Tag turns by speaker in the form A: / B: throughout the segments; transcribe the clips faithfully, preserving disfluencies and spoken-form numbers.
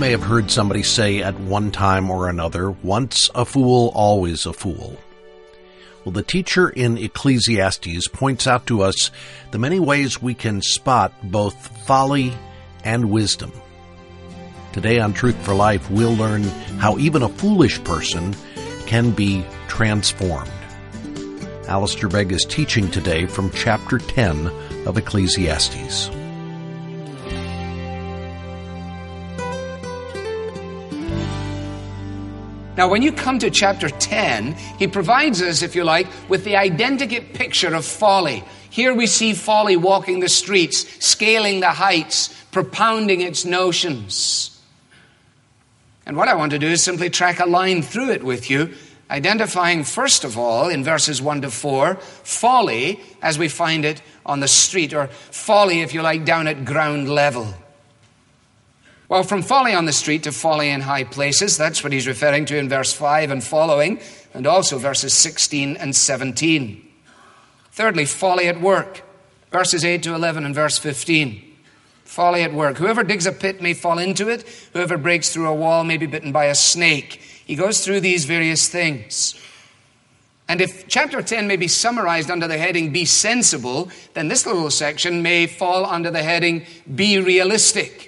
A: may have heard somebody say at one time or another, once a fool, always a fool. Well, the teacher in Ecclesiastes points out to us the many ways we can spot both folly and wisdom. Today on Truth for Life, we'll learn how even a foolish person can be transformed. Alistair Begg is teaching today from chapter ten of Ecclesiastes.
B: Now, when you come to chapter ten, he provides us, if you like, with the identikit picture of folly. Here we see folly walking the streets, scaling the heights, propounding its notions. And what I want to do is simply track a line through it with you, identifying, first of all, in verses one to four, folly as we find it on the street, or folly, if you like, down at ground level. Well, from folly on the street to folly in high places, that's what he's referring to in verse five and following, and also verses sixteen and seventeen. Thirdly, folly at work, verses eight to eleven and verse fifteen. Folly at work. Whoever digs a pit may fall into it. Whoever breaks through a wall may be bitten by a snake. He goes through these various things. And if chapter ten may be summarized under the heading, be sensible, then this little section may fall under the heading, be realistic.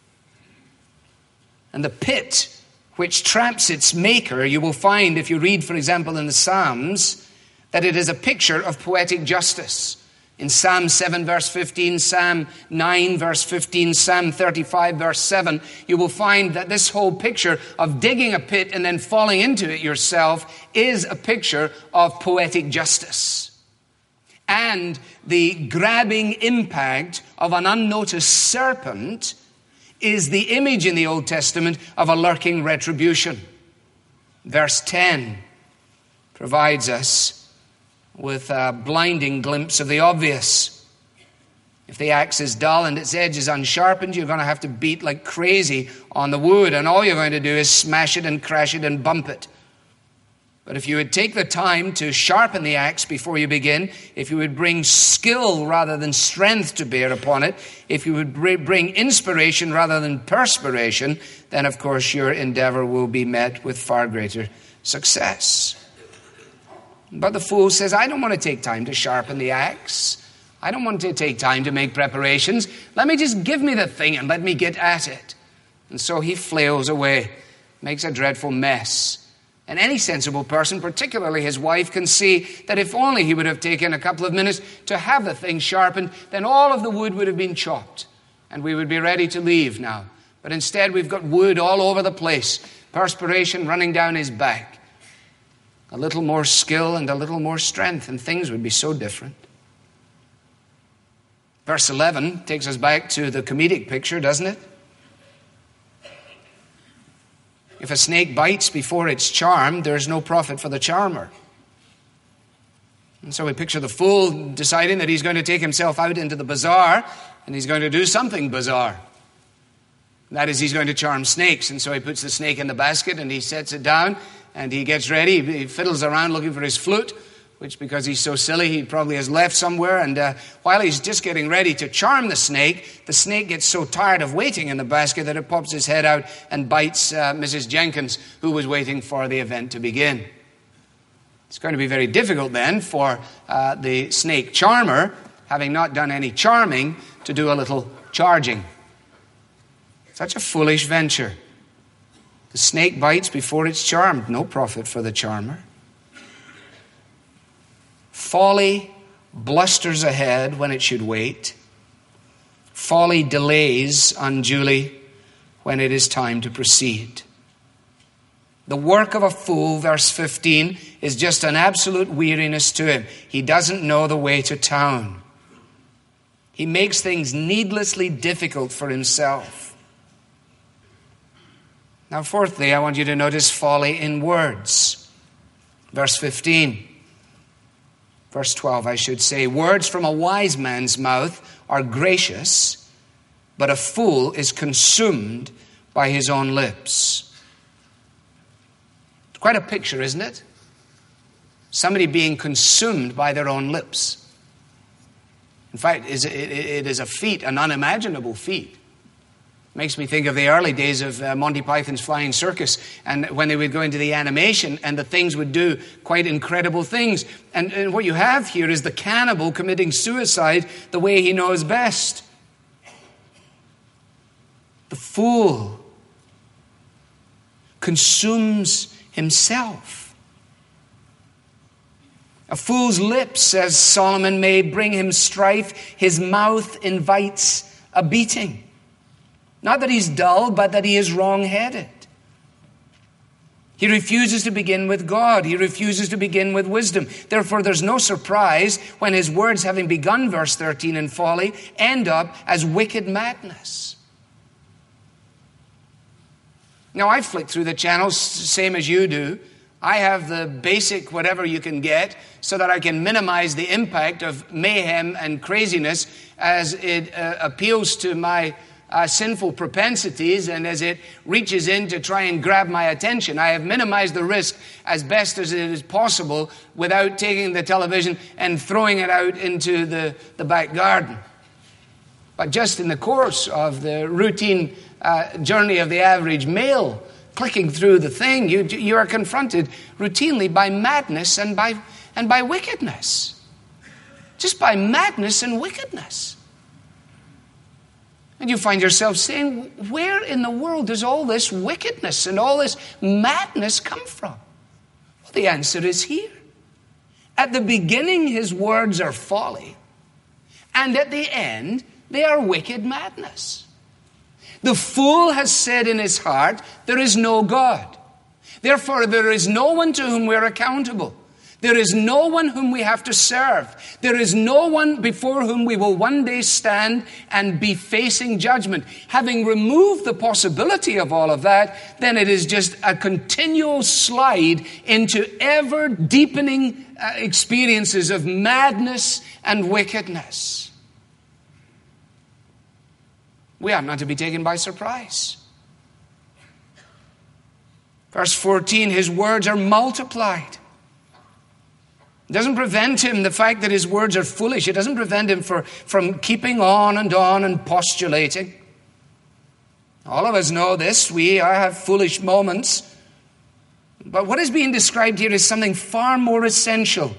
B: And the pit which traps its maker, you will find, if you read, for example, in the Psalms, that it is a picture of poetic justice. In Psalm seven, verse fifteen, Psalm nine, verse fifteen, Psalm thirty-five, verse seven, you will find that this whole picture of digging a pit and then falling into it yourself is a picture of poetic justice. And the grabbing impact of an unnoticed serpent is the image in the Old Testament of a lurking retribution. Verse ten provides us with a blinding glimpse of the obvious. If the axe is dull and its edge is unsharpened, you're going to have to beat like crazy on the wood, and all you're going to do is smash it and crash it and bump it. But if you would take the time to sharpen the axe before you begin, if you would bring skill rather than strength to bear upon it, if you would bring inspiration rather than perspiration, then of course your endeavor will be met with far greater success. But the fool says, I don't want to take time to sharpen the axe. I don't want to take time to make preparations. Let me just give me the thing and let me get at it. And so he flails away, makes a dreadful mess. And any sensible person, particularly his wife, can see that if only he would have taken a couple of minutes to have the thing sharpened, then all of the wood would have been chopped, and we would be ready to leave now. But instead, we've got wood all over the place, perspiration running down his back. A little more skill and a little more strength, and things would be so different. Verse eleven takes us back to the comedic picture, doesn't it? If a snake bites before it's charmed, there's no profit for the charmer. And so we picture the fool deciding that he's going to take himself out into the bazaar and he's going to do something bizarre. That is, he's going to charm snakes. And so he puts the snake in the basket and he sets it down and he gets ready. He fiddles around looking for his flute, which, because he's so silly, he probably has left somewhere. And uh, while he's just getting ready to charm the snake, the snake gets so tired of waiting in the basket that it pops his head out and bites uh, Missus Jenkins, who was waiting for the event to begin. It's going to be very difficult then for uh, the snake charmer, having not done any charming, to do a little charging. Such a foolish venture. The snake bites before it's charmed. No profit for the charmer. Folly blusters ahead when it should wait. Folly delays unduly when it is time to proceed. The work of a fool, verse fifteen, is just an absolute weariness to him. He doesn't know the way to town. He makes things needlessly difficult for himself. Now, fourthly, I want you to notice folly in words. Verse fifteen. Verse twelve, I should say, words from a wise man's mouth are gracious, but a fool is consumed by his own lips. It's quite a picture, isn't it? Somebody being consumed by their own lips. In fact, it is a feat, an unimaginable feat. Makes me think of the early days of uh, Monty Python's Flying Circus, and when they would go into the animation and the things would do quite incredible things. And, and what you have here is the cannibal committing suicide the way he knows best. The fool consumes himself. A fool's lips, says Solomon, may bring him strife. His mouth invites a beating. Not that he's dull, but that he is wrong-headed. He refuses to begin with God. He refuses to begin with wisdom. Therefore, there's no surprise when his words, having begun, verse thirteen, in folly, end up as wicked madness. Now, I flick through the channels, same as you do. I have the basic whatever you can get so that I can minimize the impact of mayhem and craziness as it uh, appeals to my Uh, sinful propensities and as it reaches in to try and grab my attention. I have minimized the risk as best as it is possible without taking the television and throwing it out into the, the back garden. But just in the course of the routine uh, journey of the average male, clicking through the thing, you, you are confronted routinely by madness and by, and by wickedness. Just by madness and wickedness. And you find yourself saying, where in the world does all this wickedness and all this madness come from? Well, the answer is here. At the beginning, his words are folly. And at the end, they are wicked madness. The fool has said in his heart, there is no God. Therefore, there is no one to whom we're accountable. There is no one whom we have to serve. There is no one before whom we will one day stand and be facing judgment. Having removed the possibility of all of that, then it is just a continual slide into ever deepening uh, experiences of madness and wickedness. We are not to be taken by surprise. Verse fourteen, his words are multiplied. It doesn't prevent him, the fact that his words are foolish, it doesn't prevent him for, from keeping on and on and postulating. All of us know this. We have foolish moments. But what is being described here is something far more essential,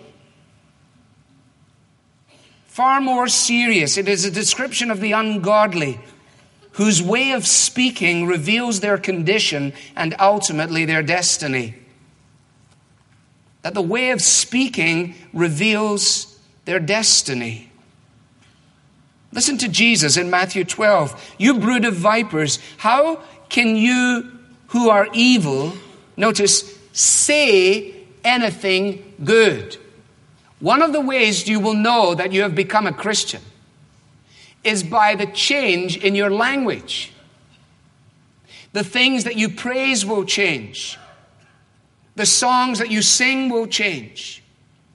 B: far more serious. It is a description of the ungodly, whose way of speaking reveals their condition and ultimately their destiny. That the way of speaking reveals their destiny. Listen to Jesus in Matthew twelve. You brood of vipers, how can you who are evil, notice, say anything good? One of the ways you will know that you have become a Christian is by the change in your language. The things that you praise will change. The songs that you sing will change.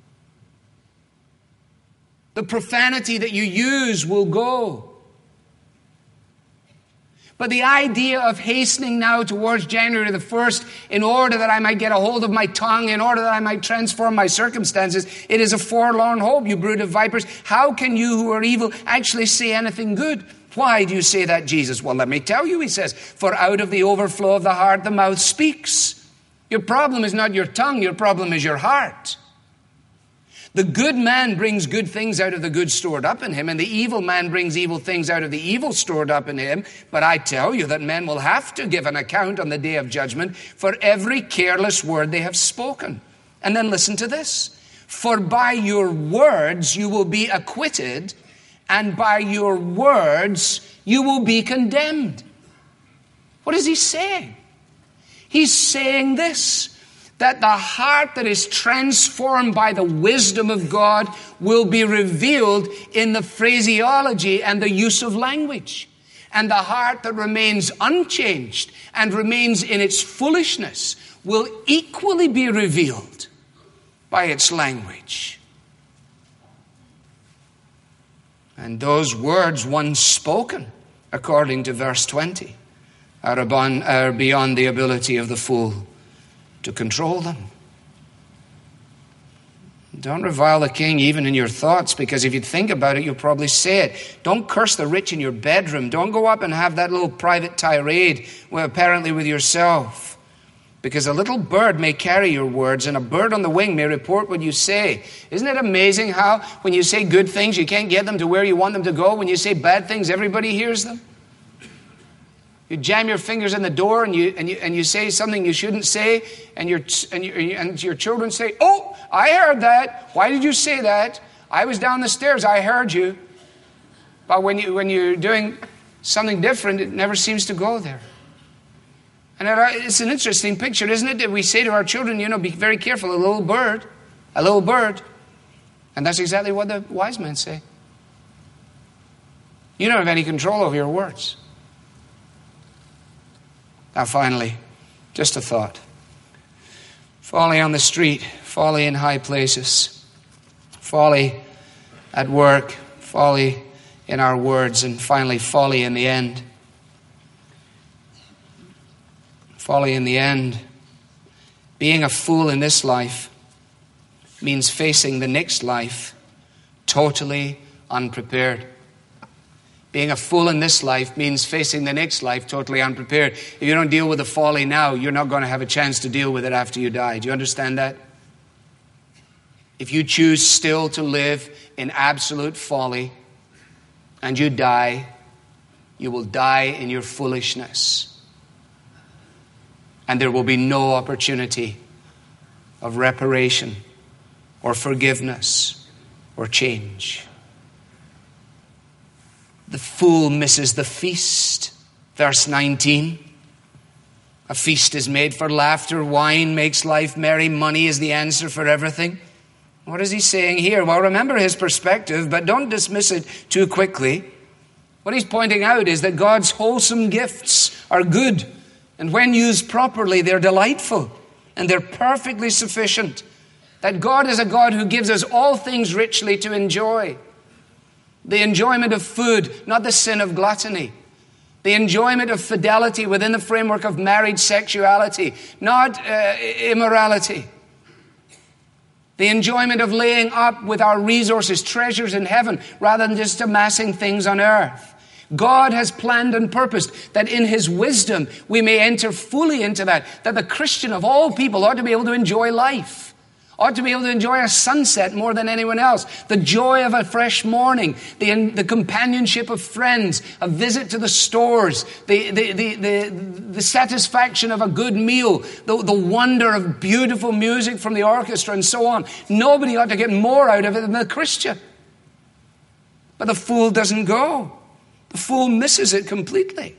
B: The profanity that you use will go. But the idea of hastening now towards January the first in order that I might get a hold of my tongue, in order that I might transform my circumstances, it is a forlorn hope, you brood of vipers. How can you who are evil actually say anything good? Why do you say that, Jesus? Well, let me tell you, he says, for out of the overflow of the heart the mouth speaks. Your problem is not your tongue, your problem is your heart. The good man brings good things out of the good stored up in him, and the evil man brings evil things out of the evil stored up in him. But I tell you that men will have to give an account on the day of judgment for every careless word they have spoken. And then listen to this. For by your words you will be acquitted, and by your words you will be condemned. What is he saying? He's saying this, that the heart that is transformed by the wisdom of God will be revealed in the phraseology and the use of language. And the heart that remains unchanged and remains in its foolishness will equally be revealed by its language. And those words once spoken, according to verse twenty, are beyond the ability of the fool to control them. Don't revile the king even in your thoughts, because if you think about it, you'll probably say it. Don't curse the rich in your bedroom. Don't go up and have that little private tirade, well, apparently with yourself. Because a little bird may carry your words, and a bird on the wing may report what you say. Isn't it amazing how when you say good things, you can't get them to where you want them to go? When you say bad things, everybody hears them? You jam your fingers in the door and you and you and you say something you shouldn't say, and your and your, and your children say, "Oh, I heard that. Why did you say that? I was down the stairs. I heard you." But when you when you're doing something different, it never seems to go there. And it's an interesting picture, isn't it? That we say to our children, you know, be very careful, a little bird, a little bird. And that's exactly what the wise men say. You don't have any control over your words. Now finally, just a thought. Folly on the street, folly in high places, folly at work, folly in our words, and finally folly in the end. Folly in the end. Being a fool in this life means facing the next life totally unprepared. Being a fool in this life means facing the next life totally unprepared. If you don't deal with the folly now, you're not going to have a chance to deal with it after you die. Do you understand that? If you choose still to live in absolute folly and you die, you will die in your foolishness. And there will be no opportunity of reparation or forgiveness or change. The fool misses the feast. Verse nineteen. A feast is made for laughter. Wine makes life merry. Money is the answer for everything. What is he saying here? Well, remember his perspective, but don't dismiss it too quickly. What he's pointing out is that God's wholesome gifts are good. And when used properly, they're delightful and they're perfectly sufficient. That God is a God who gives us all things richly to enjoy. The enjoyment of food, not the sin of gluttony. The enjoyment of fidelity within the framework of married sexuality, not uh, immorality. The enjoyment of laying up with our resources, treasures in heaven, rather than just amassing things on earth. God has planned and purposed that in His wisdom we may enter fully into that. That the Christian of all people ought to be able to enjoy life. Ought to be able to enjoy a sunset more than anyone else. The joy of a fresh morning. The, the companionship of friends. A visit to the stores. The, the, the, the, the satisfaction of a good meal. The, the wonder of beautiful music from the orchestra and so on. Nobody ought to get more out of it than the Christian. But the fool doesn't go. The fool misses it completely.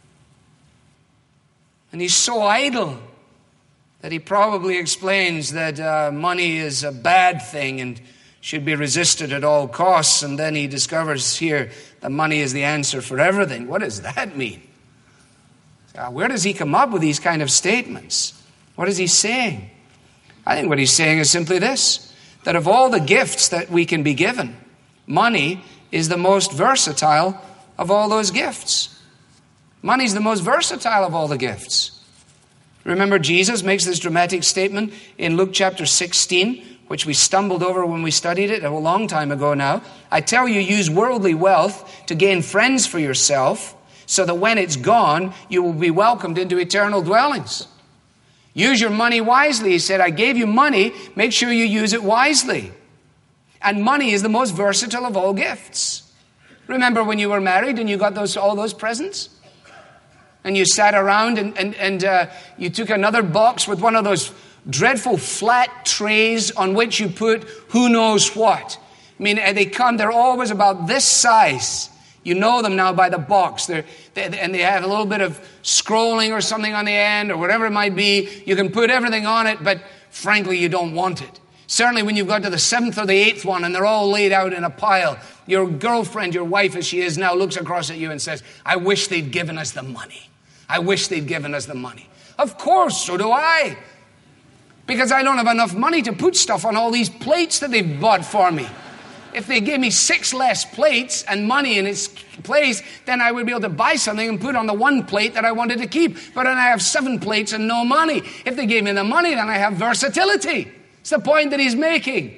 B: And he's so idle that he probably explains that uh, money is a bad thing and should be resisted at all costs. And then he discovers here that money is the answer for everything. What does that mean? Uh, where does he come up with these kind of statements? What is he saying? I think what he's saying is simply this, that of all the gifts that we can be given, money is the most versatile of all those gifts. Money is the most versatile of all the gifts. Remember, Jesus makes this dramatic statement in Luke chapter sixteen, which we stumbled over when we studied it a long time ago now. I tell you, use worldly wealth to gain friends for yourself, so that when it's gone, you will be welcomed into eternal dwellings. Use your money wisely. He said, I gave you money, make sure you use it wisely. And money is the most versatile of all gifts. Remember when you were married and you got those all those presents? And you sat around and, and, and uh, you took another box with one of those dreadful flat trays on which you put who knows what. I mean, they come, they're always about this size. You know them now by the box. They're, they, and they have a little bit of scrolling or something on the end or whatever it might be. You can put everything on it, but frankly, you don't want it. Certainly when you've got to the seventh or the eighth one and they're all laid out in a pile, your girlfriend, your wife as she is now, looks across at you and says, I wish they'd given us the money. I wish they'd given us the money. Of course, so do I. Because I don't have enough money to put stuff on all these plates that they've bought for me. If they gave me six less plates and money in its place, then I would be able to buy something and put on the one plate that I wanted to keep. But then I have seven plates and no money. If they gave me the money, then I have versatility. It's the point that he's making.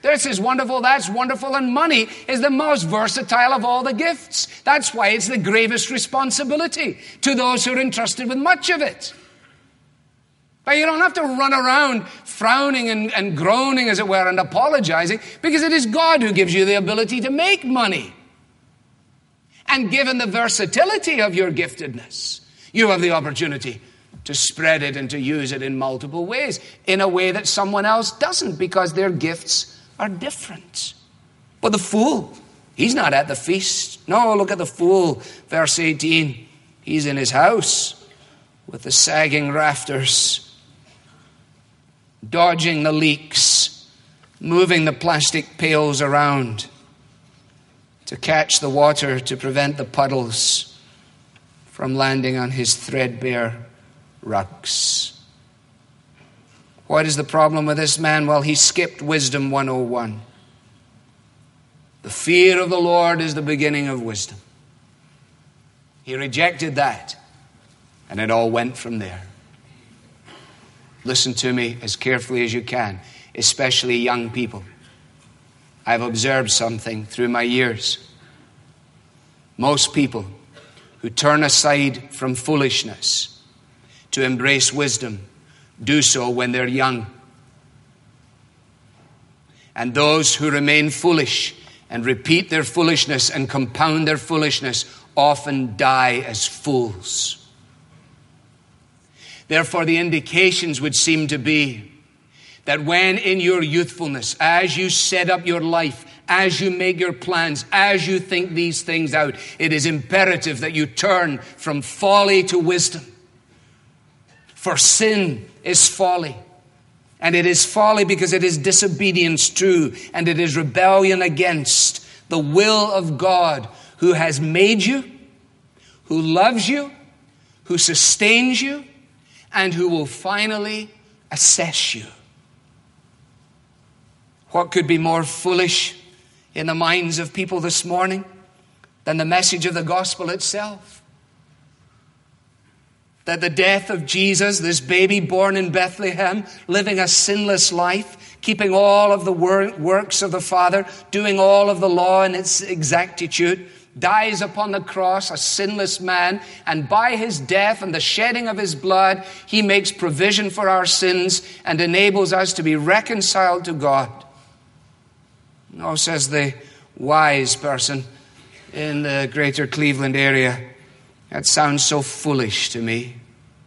B: This is wonderful, that's wonderful, and money is the most versatile of all the gifts. That's why it's the gravest responsibility to those who are entrusted with much of it. But you don't have to run around frowning and, and groaning, as it were, and apologizing, because it is God who gives you the ability to make money. And given the versatility of your giftedness, you have the opportunity to spread it and to use it in multiple ways, in a way that someone else doesn't, because their gifts are different. But the fool, he's not at the feast. No, look at the fool, verse eighteen. He's in his house with the sagging rafters, dodging the leaks, moving the plastic pails around to catch the water, to prevent the puddles from landing on his threadbare rugs. What is the problem with this man? Well, he skipped Wisdom one oh one. The fear of the Lord is the beginning of wisdom. He rejected that, and it all went from there. Listen to me as carefully as you can, especially young people. I've observed something through my years. Most people who turn aside from foolishness to embrace wisdom do so when they're young. And those who remain foolish and repeat their foolishness and compound their foolishness often die as fools. Therefore, the indications would seem to be that when in your youthfulness, as you set up your life, as you make your plans, as you think these things out, it is imperative that you turn from folly to wisdom. For sin is folly. And it is folly because it is disobedience to, and it is rebellion against the will of God, who has made you, who loves you, who sustains you, and who will finally assess you. What could be more foolish in the minds of people this morning than the message of the gospel itself? That the death of Jesus, this baby born in Bethlehem, living a sinless life, keeping all of the works of the Father, doing all of the law in its exactitude, dies upon the cross, a sinless man, and by his death and the shedding of his blood, he makes provision for our sins and enables us to be reconciled to God. No, says the wise person in the greater Cleveland area, that sounds so foolish to me.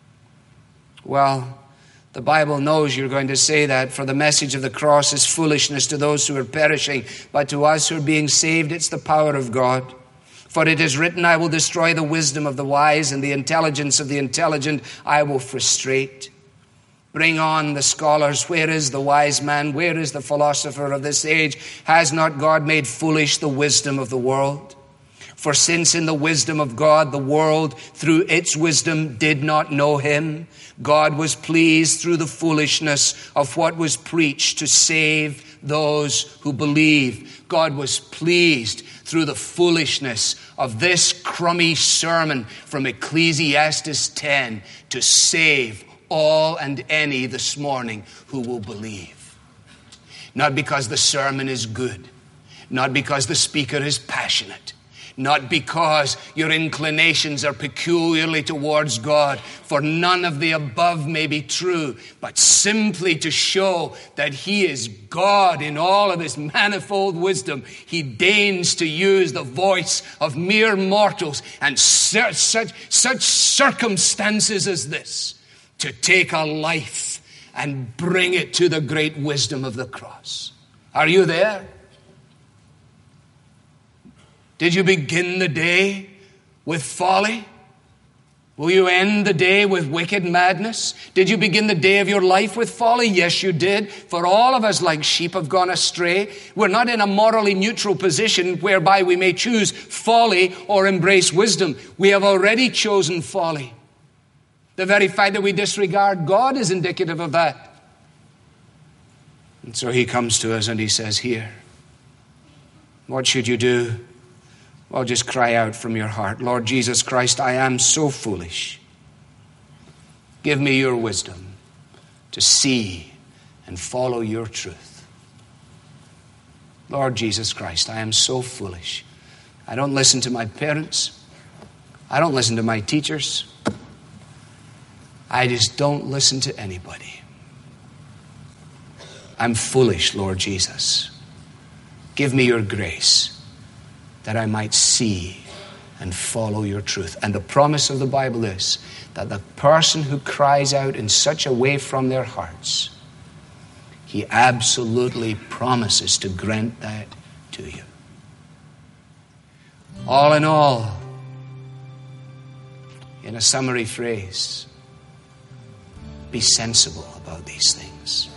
B: Well, the Bible knows you're going to say that, for the message of the cross is foolishness to those who are perishing, but to us who are being saved, it's the power of God. For it is written, I will destroy the wisdom of the wise, and the intelligence of the intelligent I will frustrate. Bring on the scholars. Where is the wise man? Where is the philosopher of this age? Has not God made foolish the wisdom of the world? For since in the wisdom of God, the world through its wisdom did not know him, God was pleased through the foolishness of what was preached to save those who believe. God was pleased through the foolishness of this crummy sermon from Ecclesiastes ten to save all and any this morning who will believe. Not because the sermon is good, not because the speaker is passionate, not because your inclinations are peculiarly towards God, for none of the above may be true, but simply to show that he is God in all of his manifold wisdom. He deigns to use the voice of mere mortals and such, such, such circumstances as this to take a life and bring it to the great wisdom of the cross. Are you there? Did you begin the day with folly? Will you end the day with wicked madness? Did you begin the day of your life with folly? Yes, you did. For all of us like sheep have gone astray. We're not in a morally neutral position whereby we may choose folly or embrace wisdom. We have already chosen folly. The very fact that we disregard God is indicative of that. And so he comes to us and he says, here, what should you do? Well, just cry out from your heart, Lord Jesus Christ, I am so foolish. Give me your wisdom to see and follow your truth. Lord Jesus Christ, I am so foolish. I don't listen to my parents. I don't listen to my teachers. I just don't listen to anybody. I'm foolish, Lord Jesus. Give me your grace that I might see and follow your truth. And the promise of the Bible is that the person who cries out in such a way from their hearts, he absolutely promises to grant that to you. All in all, in a summary phrase, be sensible about these things.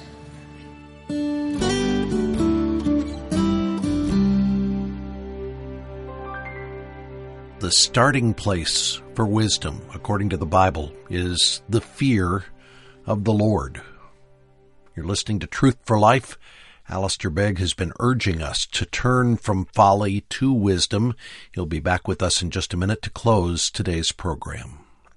A: The starting place for wisdom, according to the Bible, is the fear of the Lord. You're listening to Truth for Life. Alistair Begg has been urging us to turn from folly to wisdom. He'll be back with us in just a minute to close today's program.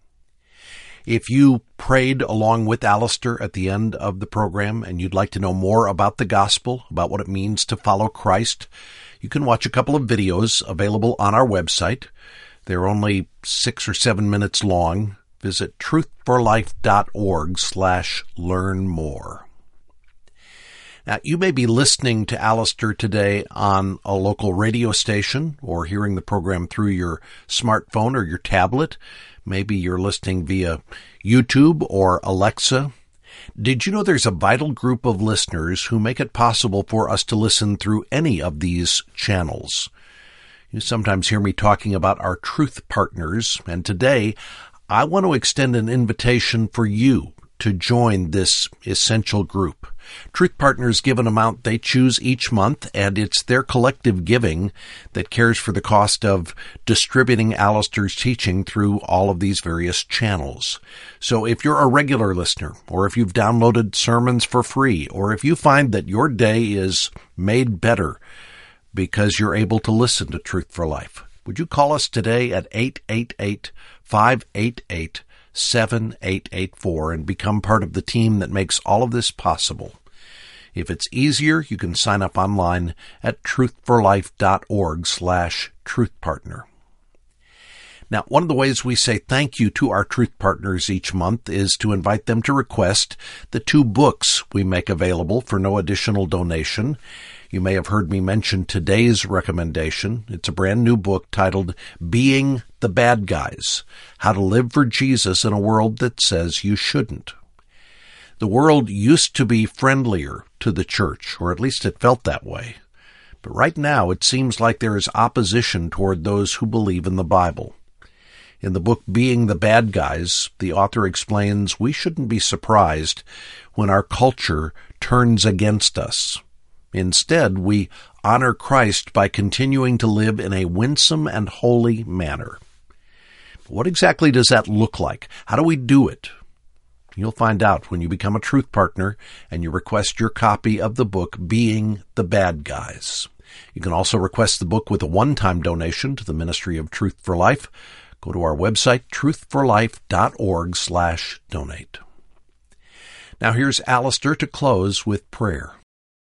A: If you prayed along with Alistair at the end of the program and you'd like to know more about the gospel, about what it means to follow Christ, you can watch a couple of videos available on our website. They're only six or seven minutes long. Visit truthforlife.org slash learn more. Now, you may be listening to Alistair today on a local radio station or hearing the program through your smartphone or your tablet. Maybe you're listening via YouTube or Alexa. Did you know there's a vital group of listeners who make it possible for us to listen through any of these channels? You sometimes hear me talking about our Truth Partners, and today I want to extend an invitation for you to join this essential group. Truth Partners give an amount they choose each month, and it's their collective giving that cares for the cost of distributing Alistair's teaching through all of these various channels. So if you're a regular listener, or if you've downloaded sermons for free, or if you find that your day is made better because you're able to listen to Truth for Life, would you call us today at eight eight eight, five eight eight, seven eight eight four and become part of the team that makes all of this possible? If it's easier, you can sign up online at truthforlife.org slash truthpartner. Now, one of the ways we say thank you to our Truth Partners each month is to invite them to request the two books we make available for no additional donation. You may have heard me mention today's recommendation. It's a brand new book titled Being the Bad Guys: How to Live for Jesus in a World That Says You Shouldn't. The world used to be friendlier to the church, or at least it felt that way. But right now it seems like there is opposition toward those who believe in the Bible. In the book Being the Bad Guys, the author explains we shouldn't be surprised when our culture turns against us. Instead, we honor Christ by continuing to live in a winsome and holy manner. What exactly does that look like? How do we do it? You'll find out when you become a Truth Partner and you request your copy of the book Being the Bad Guys. You can also request the book with a one-time donation to the Ministry of Truth for Life. Go to our website, truthforlife.org slash donate. Now here's Alistair to close with prayer.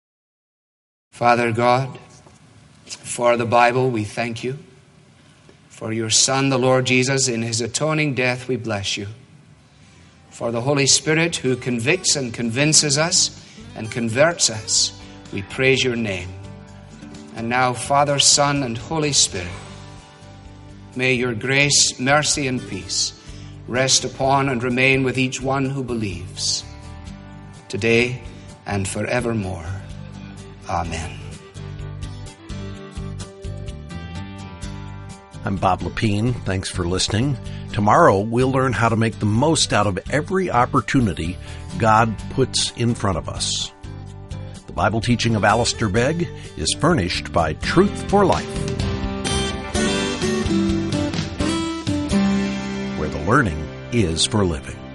B: Father God, for the Bible, we thank you. For your Son, the Lord Jesus, in his atoning death, we bless you. For the Holy Spirit who convicts and convinces us and converts us, we praise your name. And now, Father, Son, and Holy Spirit, may your grace, mercy, and peace rest upon and remain with each one who believes, today and forevermore. Amen.
A: I'm Bob Lepine. Thanks for listening. Tomorrow, we'll learn how to make the most out of every opportunity God puts in front of us. The Bible teaching of Alistair Begg is furnished by Truth for Life, where the learning is for living.